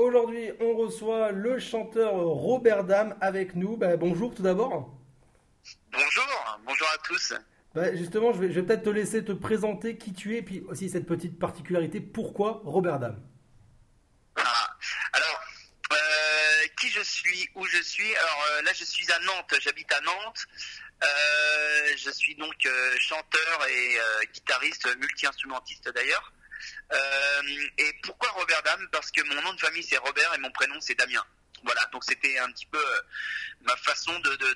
Aujourd'hui, on reçoit le chanteur Robert Dame avec nous. Bonjour tout d'abord. Bonjour à tous. Justement, je vais peut-être te laisser te présenter qui tu es, et puis aussi cette petite particularité, pourquoi Robert Dame? Ah, alors, qui je suis, où je suis? Alors là, je suis à Nantes, j'habite à Nantes. Je suis donc chanteur et guitariste, multi-instrumentiste d'ailleurs. Et pourquoi Robert Dame? Parce que mon nom de famille c'est Robert et mon prénom c'est Damien. Voilà, donc c'était un petit peu ma façon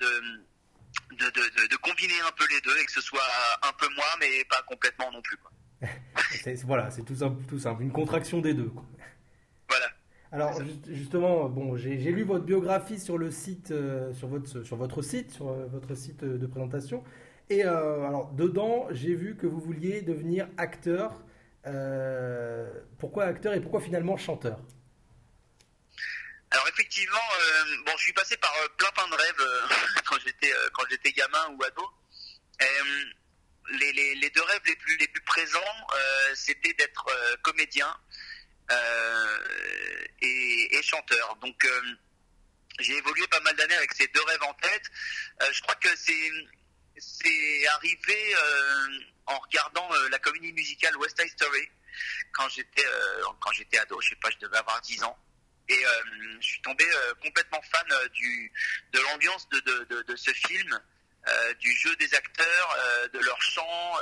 de combiner un peu les deux et que ce soit un peu moi mais pas complètement non plus, quoi. Voilà, c'est tout simple, une contraction des deux, quoi. Voilà. Alors justement, bon, j'ai lu votre biographie sur le site, sur votre site de présentation. Et alors dedans, j'ai vu que vous vouliez devenir acteur. Pourquoi acteur et pourquoi finalement chanteur? Alors effectivement, bon, je suis passé par plein de rêves quand j'étais gamin ou ado. Euh, les deux rêves les plus présents, c'était d'être comédien et chanteur. Donc j'ai évolué pas mal d'années avec ces deux rêves en tête. Je crois que c'est arrivé en regardant la comédie musicale West Side Story quand j'étais ado. Je sais pas, je devais avoir 10 ans. Et je suis tombé complètement fan de l'ambiance de ce film, du jeu des acteurs, de leur chant.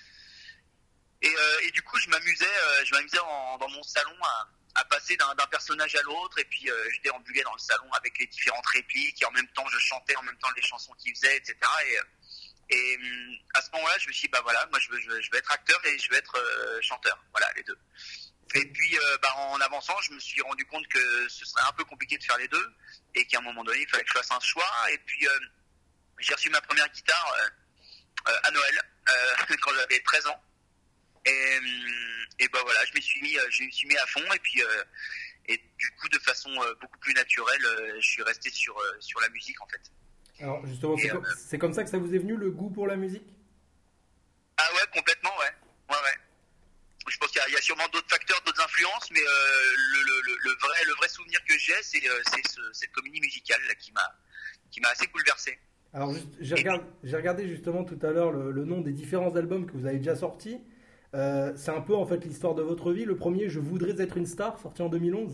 Et du coup, je m'amusais dans mon salon à passer d'un personnage à l'autre. Et puis, je déambulais dans le salon avec les différentes répliques. Et en même temps, je chantais en même temps les chansons qu'ils faisaient, etc. Et à ce moment-là, je me suis dit, bah voilà, moi je veux être acteur et je veux être chanteur. Voilà, les deux. Et puis, en avançant, je me suis rendu compte que ce serait un peu compliqué de faire les deux et qu'à un moment donné, il fallait que je fasse un choix. Et puis, j'ai reçu ma première guitare à Noël quand j'avais 13 ans. Et ben voilà, je me suis mis à fond. Et puis, et du coup, de façon beaucoup plus naturelle, je suis resté sur la musique en fait. Alors justement, Et, c'est comme ça que ça vous est venu le goût pour la musique? ah ouais, complètement, ouais. Ouais, ouais. Je pense qu'il y a sûrement d'autres facteurs, d'autres influences, mais le vrai souvenir que j'ai, c'est cette comédie musicale là, qui m'a assez bouleversé. Alors j'ai regardé justement tout à l'heure le nom des différents albums que vous avez déjà sortis. C'est un peu en fait l'histoire de votre vie. Le premier, Je voudrais être une star, sorti en 2011.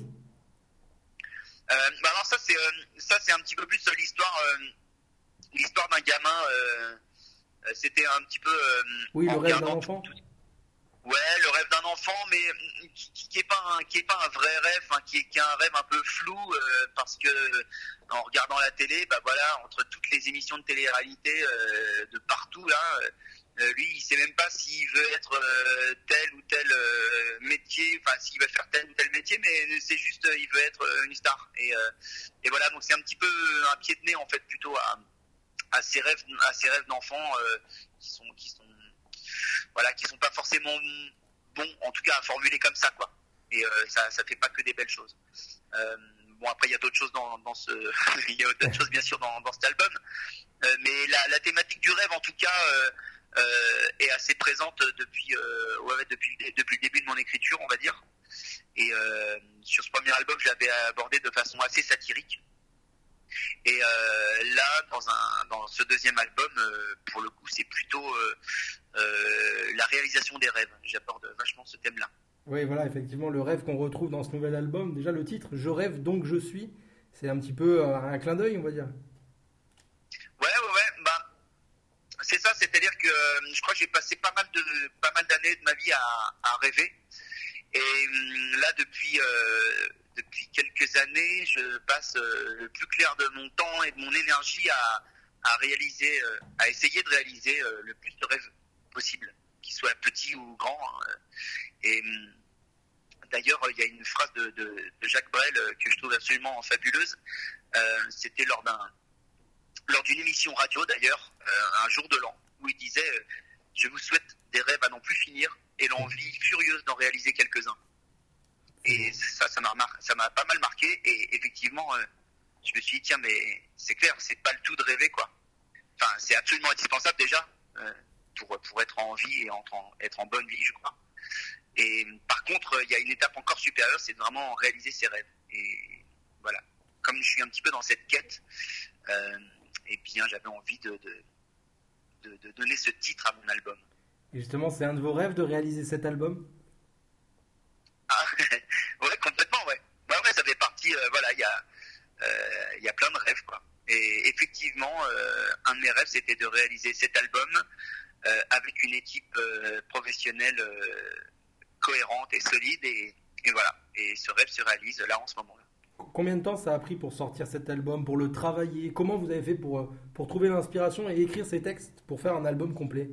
Alors ça c'est un petit peu plus l'histoire d'un gamin. C'était un petit peu Oui, le en rêve d'un regardant enfant. ouais, le rêve d'un enfant, mais qui est pas un vrai rêve, hein, qui est un rêve un peu flou, parce que en regardant la télé, bah voilà, entre toutes les émissions de télé-réalité de partout là, lui, il sait même pas s'il veut être tel ou tel métier, enfin s'il veut faire tel ou tel métier, mais c'est juste il veut être une star. Et voilà, donc c'est un petit peu un pied de nez en fait plutôt à ses rêves d'enfant qui sont voilà, qui sont pas forcément bons, en tout cas à formuler comme ça, quoi. Et ça fait pas que des belles choses. Bon, après il y a d'autres choses dans ce il y a d'autres choses bien sûr dans cet album, mais la thématique du rêve en tout cas est assez présente depuis le début de mon écriture, on va dire. Et sur ce premier album, je l'avais abordé de façon assez satirique. Et là, dans ce deuxième album, pour le coup, c'est plutôt la réalisation des rêves. J'aborde vachement ce thème-là. Oui, voilà, effectivement, le rêve qu'on retrouve dans ce nouvel album. Déjà, le titre, Je rêve donc je suis, c'est un petit peu un clin d'œil, on va dire. Ouais, bah c'est ça. C'est-à-dire que je crois que j'ai passé pas mal d'années de ma vie à rêver. Et là, depuis quelques années, je passe le plus clair de mon temps et de mon énergie à essayer de réaliser le plus de rêves possible, qu'ils soient petits ou grands. Et d'ailleurs, il y a une phrase de Jacques Brel que je trouve absolument fabuleuse. C'était lors d'une émission radio, d'ailleurs, un jour de l'an, où il disait je vous souhaite des rêves à n'en plus finir et l'envie furieuse d'en réaliser quelques-uns. Et ça m'a pas mal marqué. Et effectivement, je me suis dit, tiens, mais c'est clair, c'est pas le tout de rêver, quoi. Enfin, c'est absolument indispensable déjà pour être en vie et être en bonne vie, je crois. Et par contre, il y a une étape encore supérieure, c'est de vraiment réaliser ses rêves. et voilà, comme je suis un petit peu dans cette quête, et bien j'avais envie de donner ce titre à mon album. Et justement, c'est un de vos rêves de réaliser cet album? Ah, ouais, complètement, ouais. Ouais, ça fait partie, voilà, il y a plein de rêves, quoi. Et effectivement, un de mes rêves, c'était de réaliser cet album avec une équipe professionnelle cohérente et solide, et voilà. Et ce rêve se réalise là en ce moment-là. Combien de temps ça a pris pour sortir cet album, pour le travailler? Comment vous avez fait pour trouver l'inspiration et écrire ces textes pour faire un album complet?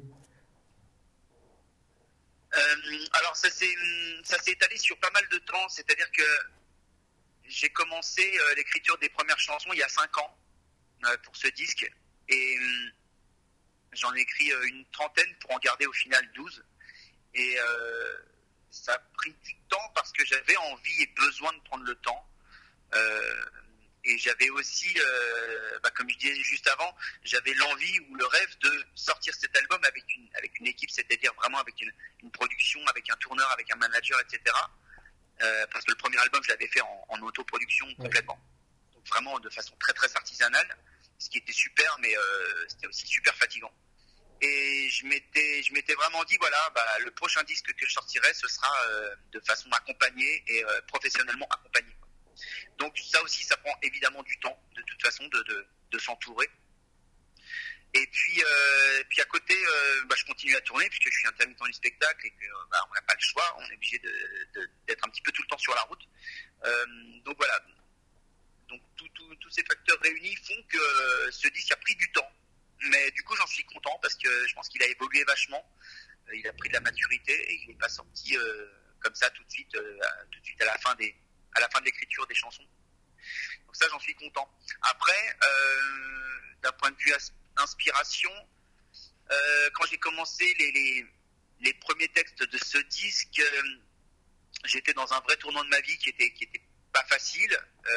Alors ça s'est étalé sur pas mal de temps, c'est-à-dire que j'ai commencé l'écriture des premières chansons il y a 5 ans pour ce disque, et j'en ai écrit une trentaine pour en garder au final 12, et ça a pris du temps parce que j'avais envie et besoin de prendre le temps, et j'avais aussi, comme je disais juste avant, j'avais l'envie ou le rêve de sortir cet album avec une équipe, c'est-à-dire vraiment avec une production, avec un tourneur, avec un manager, etc. Parce que le premier album, je l'avais fait en autoproduction complètement. Donc vraiment de façon très très artisanale, ce qui était super, mais c'était aussi super fatigant. Et je m'étais vraiment dit, voilà, le prochain disque que je sortirai, ce sera de façon accompagnée et professionnellement accompagnée. Donc ça aussi, ça prend évidemment du temps, de toute façon, de s'entourer. Et puis à côté, je continue à tourner puisque je suis intermittent du spectacle et que on n'a pas le choix, on est obligé d'être un petit peu tout le temps sur la route. Donc voilà. Donc tous ces facteurs réunis font que ce disque a pris du temps. Mais du coup, j'en suis content parce que je pense qu'il a évolué vachement. Il a pris de la maturité et il n'est pas sorti comme ça tout de suite à la fin de l'écriture des chansons. Donc ça, j'en suis content. Après, d'un point de vue inspiration, quand j'ai commencé les premiers textes de ce disque, j'étais dans un vrai tournant de ma vie qui était pas facile,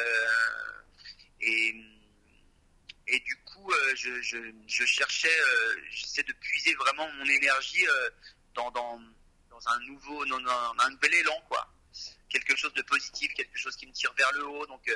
et du coup je cherchais, j'essaie de puiser vraiment mon énergie dans un nouvel élan, quoi. Quelque chose de positif, quelque chose qui me tire vers le haut. Donc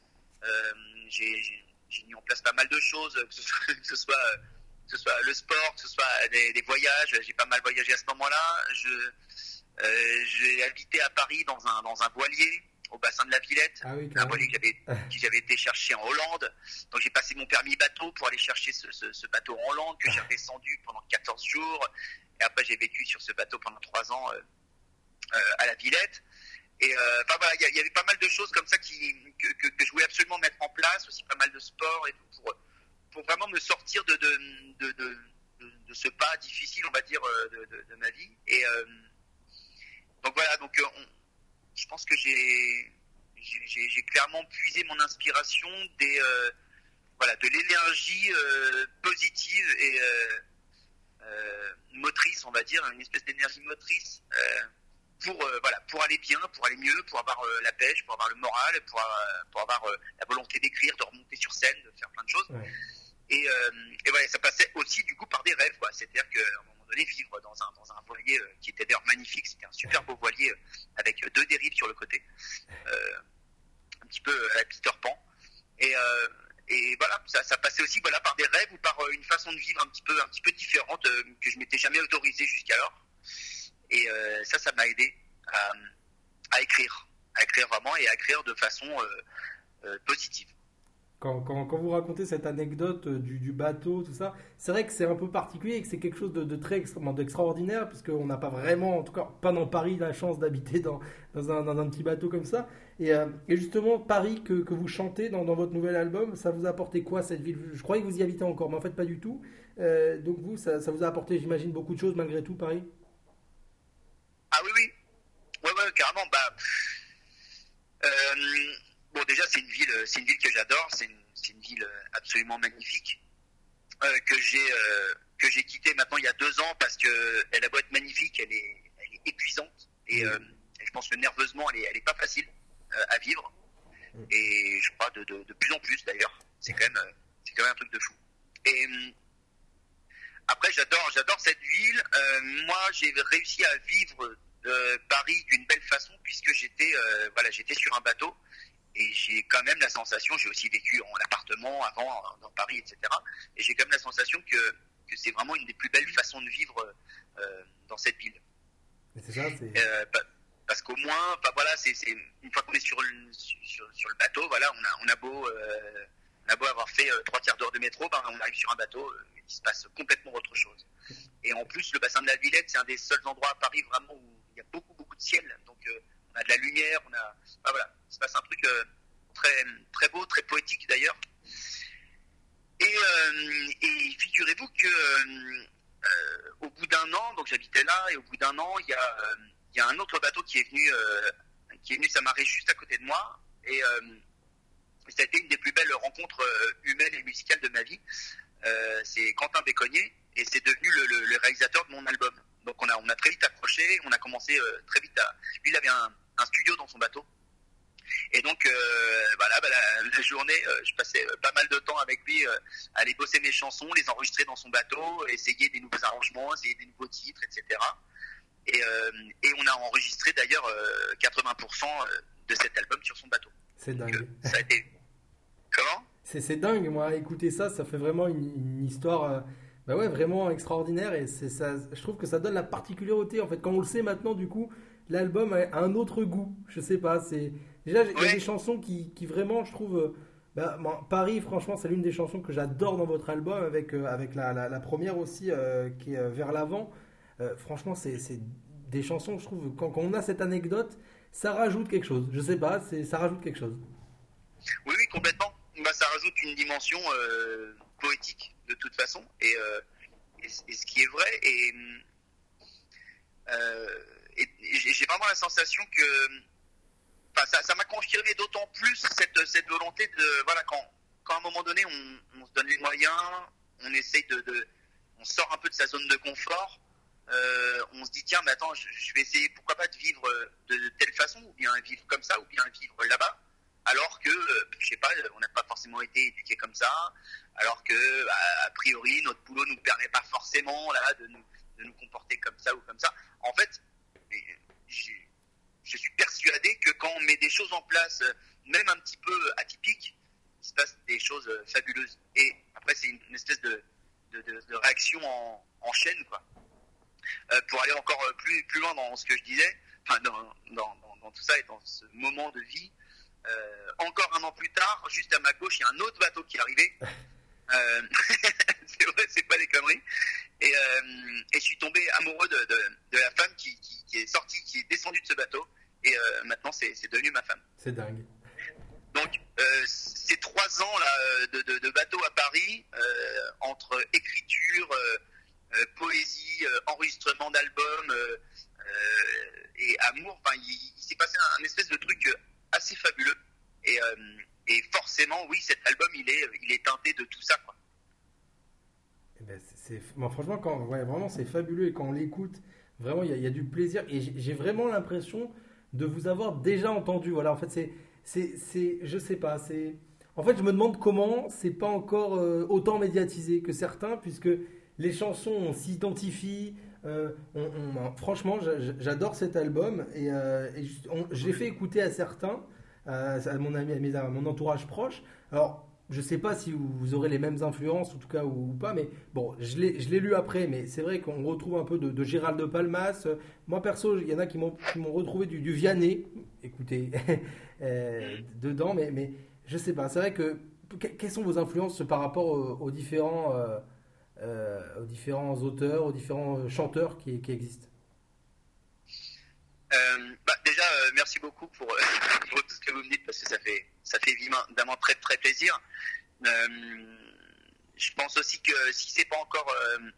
j'ai mis en place pas mal de choses, que ce soit le sport, que ce soit des voyages. J'ai pas mal voyagé à ce moment-là. J'ai habité à Paris dans un voilier au bassin de la Villette, un voilier que j'avais été chercher en Hollande. Donc j'ai passé mon permis bateau pour aller chercher ce bateau en Hollande que j'ai redescendu pendant 14 jours. Et après j'ai vécu sur ce bateau pendant 3 ans à la Villette. Et voilà, il y avait pas mal de choses comme ça que je voulais absolument mettre en place, aussi pas mal de sport et tout, pour vraiment me sortir de ce pas difficile, on va dire, de ma vie. Et donc voilà, je pense que j'ai clairement puisé mon inspiration de l'énergie positive et motrice, on va dire, une espèce d'énergie motrice pour aller bien, pour aller mieux, pour avoir la pêche, pour avoir le moral, pour avoir la volonté d'écrire, de remonter sur scène, de faire plein de choses. Ouais. Et voilà, ça passait aussi du coup par des rêves, quoi. C'est-à-dire qu'à un moment donné, vivre dans un voilier qui était d'ailleurs magnifique, c'était un super beau voilier avec 2 dérives sur le côté, un petit peu à la Peter Pan. Et voilà, ça passait aussi par des rêves ou par une façon de vivre un petit peu différente que je m'étais jamais autorisé jusqu'alors. Et ça m'a aidé à écrire vraiment, et à écrire de façon positive. Quand vous racontez cette anecdote du bateau, tout ça, c'est vrai que c'est un peu particulier et que c'est quelque chose de très d'extraordinaire, puisqu'on n'a pas vraiment, en tout cas pas dans Paris, la chance d'habiter dans un petit bateau comme ça. Et justement, Paris que vous chantez dans votre nouvel album, ça vous a apporté quoi, cette ville? Je croyais que vous y habitez encore, mais en fait pas du tout. Donc vous, ça vous a apporté, j'imagine, beaucoup de choses malgré tout, Paris? Ah oui. Ouais, carrément. Bon, déjà, c'est une ville que j'adore. C'est une ville absolument magnifique que j'ai quittée maintenant il y a 2 ans parce que elle a beau être magnifique, elle est épuisante, et je pense que nerveusement elle est pas facile à vivre, et je crois de plus en plus d'ailleurs. C'est quand même un truc de fou. Et après, j'adore cette ville. Moi, j'ai réussi à vivre Paris d'une belle façon puisque j'étais sur un bateau, j'ai quand même la sensation, j'ai aussi vécu en appartement avant, dans Paris, etc. Et j'ai quand même la sensation que c'est vraiment une des plus belles façons de vivre dans cette ville. Et c'est ça, c'est... Parce qu'au moins, voilà, c'est une fois qu'on est sur le bateau, voilà, on a beau avoir fait 3/4 d'heure de métro, on arrive sur un bateau, il se passe complètement autre chose. Et en plus, le bassin de la Villette, c'est un des seuls endroits à Paris vraiment où il y a beaucoup de ciel. Donc on a de la lumière, voilà, il se passe un truc très, très beau, très poétique d'ailleurs. Et figurez-vous que au bout d'un an, donc j'habitais là, et au bout d'un an, il y a un autre bateau qui est venu s'amarrer juste à côté de moi, et ça a été une des plus belles rencontres humaines et musicales de ma vie. C'est Quentin Béconnier, et c'est devenu le réalisateur de mon album. Donc on a très vite accroché, on a commencé très vite lui, il avait un studio dans son bateau. Et donc, la journée, je passais pas mal de temps avec lui à aller bosser mes chansons, les enregistrer dans son bateau, essayer des nouveaux arrangements, essayer des nouveaux titres, etc. Et on a enregistré d'ailleurs 80% de cet album sur son bateau. C'est dingue. Donc, ça a été... Comment ? C'est dingue, moi, écouter ça fait vraiment une histoire vraiment extraordinaire. Et ça, je trouve que ça donne la particularité, en fait, quand on le sait maintenant, du coup, l'album a un autre goût. Je sais pas, c'est... Déjà, il y a des chansons qui vraiment, je trouve... Paris, franchement, c'est l'une des chansons que j'adore dans votre album, avec la première aussi, qui est Vers l'avant. Franchement, c'est des chansons, je trouve, quand on a cette anecdote, ça rajoute quelque chose. Je sais pas, ça rajoute quelque chose. Oui, complètement. Ça rajoute une dimension poétique, de toute façon. Et ce qui est vrai, et j'ai vraiment la sensation que... ça m'a confirmé d'autant plus cette volonté de... Voilà, quand à un moment donné, on se donne les moyens, on essaye on sort un peu de sa zone de confort, on se dit, tiens, mais attends, je vais essayer, pourquoi pas, de vivre de telle façon, ou bien vivre comme ça, ou bien vivre là-bas, alors que, je sais pas, on n'a pas forcément été éduqués comme ça, alors que, a priori, notre boulot ne nous permet pas forcément là, de nous comporter comme ça ou comme ça. En fait, je suis persuadé que quand on met des choses en place, même un petit peu atypiques, il se passe des choses fabuleuses. Et après, c'est une espèce de réaction en chaîne, quoi. Pour aller encore plus loin dans ce que je disais, dans tout ça et dans ce moment de vie, encore un an plus tard, juste à ma gauche, il y a un autre bateau qui est arrivé. C'est vrai, c'est pas des conneries. Et je suis tombé amoureux de la femme qui est sortie, qui est descendue de ce bateau. Et maintenant, c'est devenu ma femme. C'est dingue. Donc, ces 3 ans là, de bateau à Paris, entre écriture, poésie, enregistrement d'albums et amour, il s'est passé un espèce de truc assez fabuleux. Et forcément, oui, cet album, il est teinté de tout ça, quoi. Franchement, vraiment, c'est fabuleux. Et quand on l'écoute, vraiment, il y a du plaisir. Et j'ai vraiment l'impression de vous avoir déjà entendu. Voilà, en fait, je sais pas. En fait, je me demande comment c'est pas encore autant médiatisé que certains, puisque les chansons, on s'identifie. Franchement, j'adore cet album. Et je l'ai fait écouter à certains, à mon ami, à mon entourage proche. Alors, je sais pas si vous aurez les mêmes influences, en tout cas, ou pas, mais bon, je l'ai lu après, mais c'est vrai qu'on retrouve un peu de Gérald de Palmas. Moi, perso, il y en a qui m'ont retrouvé du Vianney, écoutez, dedans, mais je sais pas. C'est vrai que, quelles sont vos influences par rapport aux différents auteurs, aux différents chanteurs qui existent? Déjà, merci beaucoup pour tout ce que vous me dites, parce que ça fait évidemment très très plaisir. Je pense aussi que si c'est pas encore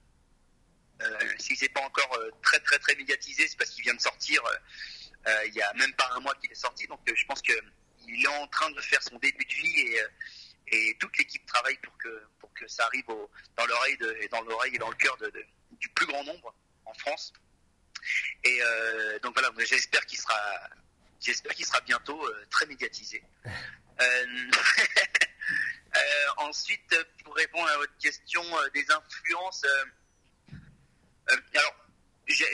très très très médiatisé, c'est parce qu'il vient de sortir il y a même pas un mois qu'il est sorti, donc je pense que il est en train de faire son début de vie, et toute l'équipe travaille pour que ça arrive dans l'oreille et dans le cœur du plus grand nombre en France. Et donc voilà, j'espère qu'il sera bientôt très médiatisé. Ensuite, pour répondre à votre question des influences, alors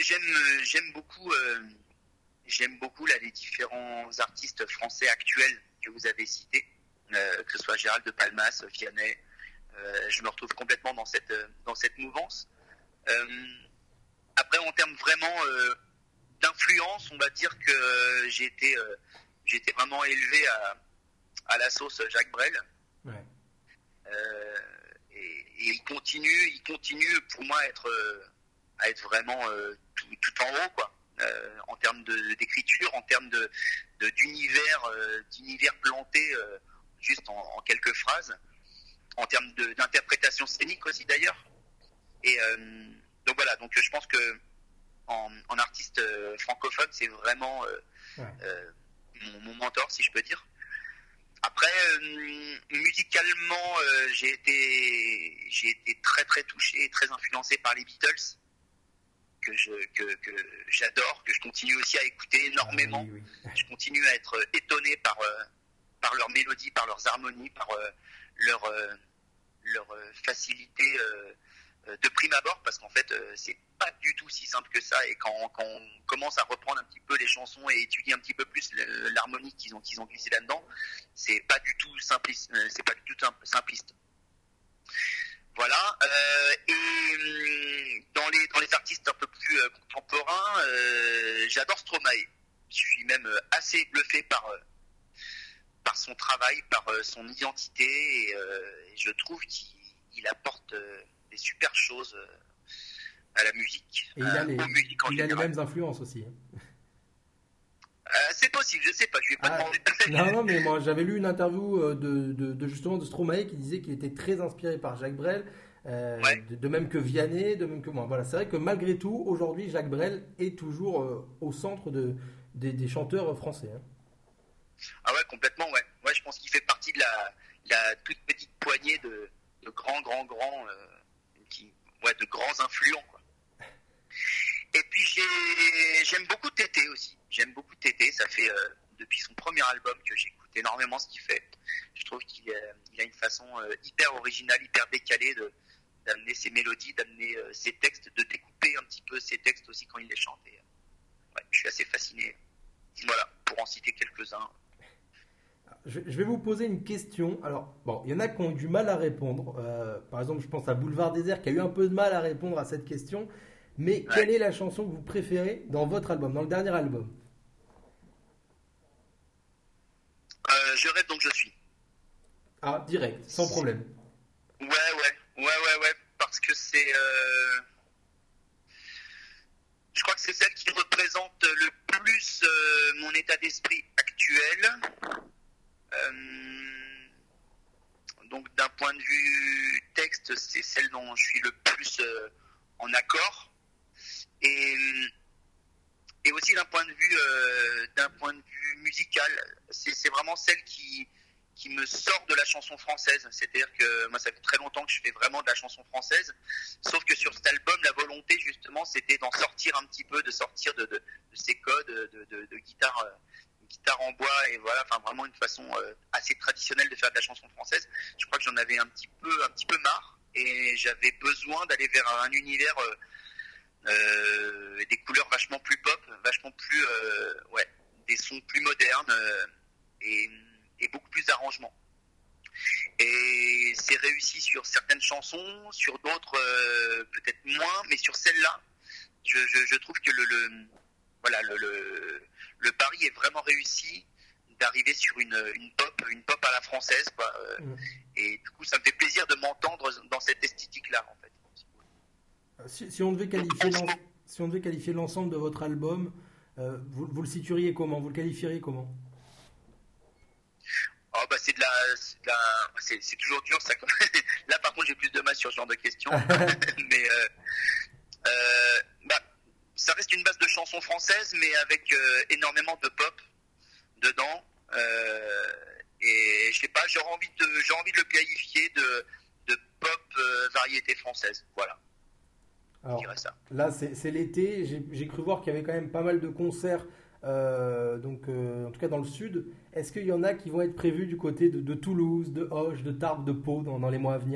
j'aime beaucoup là, les différents artistes français actuels que vous avez cités, que ce soit Gérald de Palmas, Vianney. Je me retrouve complètement dans cette mouvance. Après, en termes vraiment d'influence, on va dire que j'ai été vraiment élevé à la sauce Jacques Brel. Ouais. Et il continue pour moi à être vraiment tout en haut, quoi. En termes d'écriture, en termes d'univers planté juste en quelques phrases, en termes d'interprétation scénique aussi d'ailleurs. Et donc voilà, donc je pense que en artiste francophone, c'est vraiment mon mentor, si je peux dire. Après, musicalement, j'ai été très très touché et très influencé par les Beatles, que j'adore, que je continue aussi à écouter énormément. Oui. Je continue à être étonné par leurs mélodies, par leurs harmonies, par leur facilité de prime abord, parce qu'en fait, c'est pas du tout si simple que ça. Et quand on commence à reprendre un petit peu les chansons et étudier un petit peu plus l'harmonie qu'ils ont glissé là-dedans, c'est pas du tout simpliste. Voilà. Et dans les artistes un peu plus contemporains, j'adore Stromae. Je suis même assez bluffé par son travail, par son identité, et je trouve qu'il apporte des super choses à la musique. Et il a les mêmes influences aussi. C'est possible, je sais pas, je lui ai pas demandé. Non, mais moi j'avais lu une interview justement de Stromae qui disait qu'il était très inspiré par Jacques Brel, de même que Vianney, de même que moi. Voilà, c'est vrai que malgré tout, aujourd'hui, Jacques Brel est toujours au centre des chanteurs français. Hein. Ah ouais, complètement, ouais. Ouais, je pense qu'il fait partie de la toute petite poignée de grands, de grands influents, quoi. Et puis j'aime beaucoup Tété aussi. J'aime beaucoup Tété. Ça fait depuis son premier album que j'écoute énormément ce qu'il fait. Je trouve qu'il a une façon hyper originale, hyper décalée d'amener ses mélodies, d'amener ses textes, de découper un petit peu ses textes aussi quand il les chante. Et, je suis assez fasciné. Voilà, pour en citer quelques-uns. Je vais vous poser une question. Alors, bon, il y en a qui ont eu du mal à répondre. Par exemple, je pense à Boulevard Désert qui a eu un peu de mal à répondre à cette question. Mais quelle est la chanson que vous préférez dans votre album, dans le dernier album ? Je rêve donc je suis. Ah, direct, sans problème. Ouais, parce que c'est... Je crois que c'est celle qui représente le plus mon état d'esprit actuel. Donc d'un point de vue texte, c'est celle dont je suis le plus en accord. Et aussi d'un point de vue musical, c'est vraiment celle qui me sort de la chanson française. C'est-à-dire que moi, ça fait très longtemps que je fais vraiment de la chanson française, sauf que sur cet album, la volonté justement, c'était d'en sortir un petit peu, de sortir de ces codes de guitare en bois, et voilà, enfin vraiment une façon assez traditionnelle de faire de la chanson française. Je crois que j'en avais un petit peu marre, et j'avais besoin d'aller vers un univers des couleurs vachement plus pop, vachement plus des sons plus modernes, et beaucoup plus d'arrangements. Et c'est réussi sur certaines chansons, sur d'autres peut-être moins, mais sur celle-là, je trouve que le pari est vraiment réussi d'arriver sur une pop à la française, quoi. Et du coup, ça me fait plaisir de m'entendre dans cette esthétique-là, en fait. Si on devait qualifier l'ensemble de votre album, vous le situeriez comment ? Vous le qualifieriez comment ? Oh bah c'est toujours dur ça. Là par contre j'ai plus de mal sur ce genre de questions. Mais ça reste une base de chansons françaises, mais avec énormément de pop dedans. Et je sais pas, j'ai envie de le qualifier de pop variété française. Voilà. Alors, ça. Là c'est l'été, j'ai cru voir qu'il y avait quand même pas mal de concerts. En tout cas dans le sud, est-ce qu'il y en a qui vont être prévus du côté de Toulouse, de Auch, de Tarbes, de Pau dans les mois à venir ?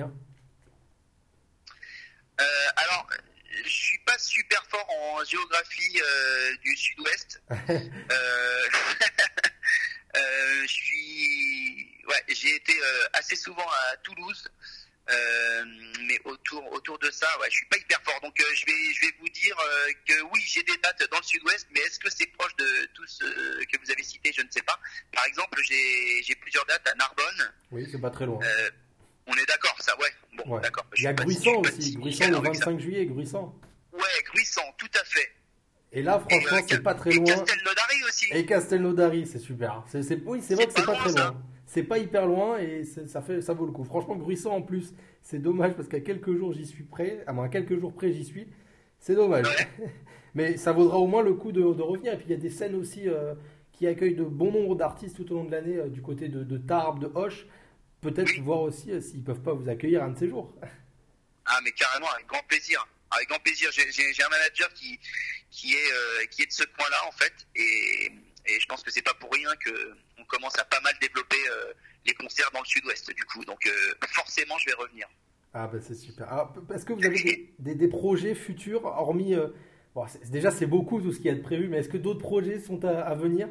Alors, je suis pas super fort en géographie du sud-ouest. J'ai été assez souvent à Toulouse, mais autour de ça, ouais, je suis pas hyper fort. Donc je vais vous dire que oui, j'ai des dates dans le Sud-Ouest, mais est-ce que c'est proche de tous ceux que vous avez cités? Je ne sais pas. Par exemple, j'ai plusieurs dates à Narbonne. Oui, c'est pas très loin. On est d'accord, ça, ouais. Bon, Ouais. d'accord. Il y a Gruissant aussi, Gruissant le 25 juillet, Gruissant. Ouais, Gruissant, tout à fait. Et là, franchement, c'est pas très loin. Et Castelnaudary aussi. Et Castelnaudary, c'est super. Oui, c'est vrai que c'est pas très loin. C'est pas hyper loin et ça vaut le coup. Franchement, Gruissant en plus, c'est dommage parce qu'à quelques jours j'y suis prêt. À quelques jours près j'y suis. C'est dommage. Ouais. Mais ça vaudra au moins le coup de revenir. Et puis il y a des scènes aussi qui accueillent de bon nombre d'artistes tout au long de l'année du côté de Tarbes, de Auch. Peut-être voir aussi s'ils peuvent pas vous accueillir un de ces jours. Ah mais carrément, avec grand plaisir. Avec grand plaisir. J'ai un manager qui est de ce coin-là en fait, et je pense que c'est pas pour rien que on commence à pas mal développer les concerts dans le Sud-Ouest du coup. Donc forcément, je vais revenir. Ah bah c'est super. Alors, est-ce que vous avez des projets futurs, hormis bon, déjà c'est beaucoup tout ce qui est prévu, mais est-ce que d'autres projets sont à venir?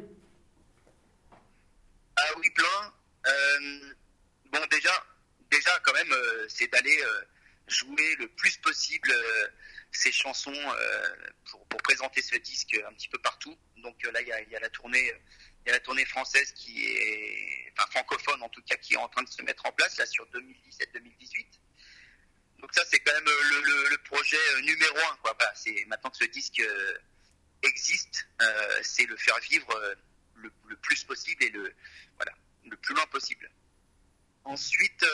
Ah oui, plein. Bon déjà quand même, c'est d'aller jouer le plus possible ces chansons pour présenter ce disque un petit peu partout. Donc là il y a la tournée française qui est, enfin francophone en tout cas, qui est en train de se mettre en place là sur 2017-2018. Donc ça c'est quand même le projet numéro 1 quoi. Voilà, c'est maintenant que ce disque existe, c'est le faire vivre le plus possible et le plus loin possible. Ensuite,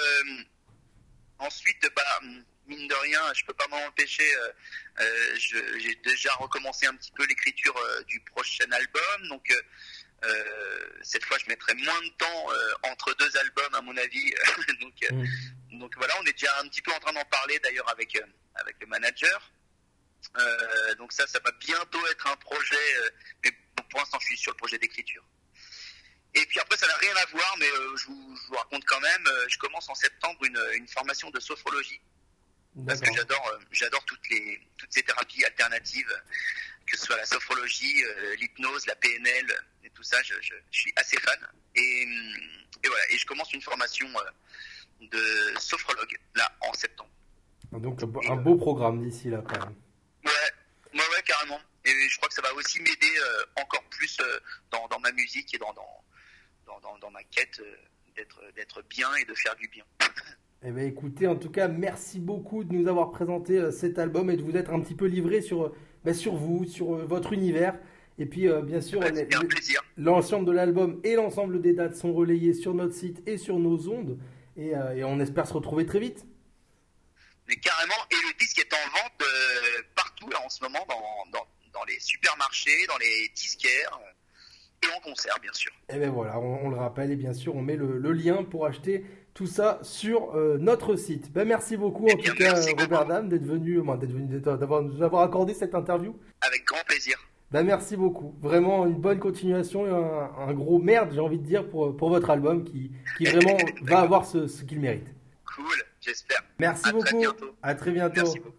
mine de rien, je peux pas m'en empêcher. J'ai déjà recommencé un petit peu l'écriture du prochain album, donc cette fois, je mettrai moins de temps entre deux albums, à mon avis. Donc voilà, on est déjà un petit peu en train d'en parler d'ailleurs avec le manager. Donc ça va bientôt être un projet, mais pour l'instant, je suis sur le projet d'écriture. Et puis après, ça n'a rien à voir, mais je vous raconte quand même. Je commence en septembre une formation de sophrologie. Parce que j'adore toutes ces thérapies alternatives, que ce soit la sophrologie, l'hypnose, la PNL et tout ça. Je suis assez fan. Et voilà. Et je commence une formation de sophrologue là en septembre. Donc un beau programme d'ici là quand même. Ouais, carrément. Et je crois que ça va aussi m'aider encore plus dans ma musique et dans ma quête d'être bien et de faire du bien. Eh bien écoutez, en tout cas, merci beaucoup de nous avoir présenté cet album et de vous être un petit peu livré sur vous, sur votre univers. Et puis bien sûr, l'ensemble de l'album et l'ensemble des dates sont relayés sur notre site et sur nos ondes. Et on espère se retrouver très vite. Mais carrément, et le disque est en vente partout là, en ce moment, dans les supermarchés, dans les disquaires. Et en concert, bien sûr. Et bien voilà, on le rappelle, et bien sûr, on met le lien pour acheter tout ça sur notre site. Ben, merci beaucoup, en tout cas, Robert Dame, d'avoir nous avoir accordé cette interview. Avec grand plaisir. Ben, merci beaucoup. Vraiment, une bonne continuation et un gros merde, j'ai envie de dire, pour votre album qui vraiment va avoir ce qu'il mérite. Cool, j'espère. Merci beaucoup. À très bientôt. Merci beaucoup.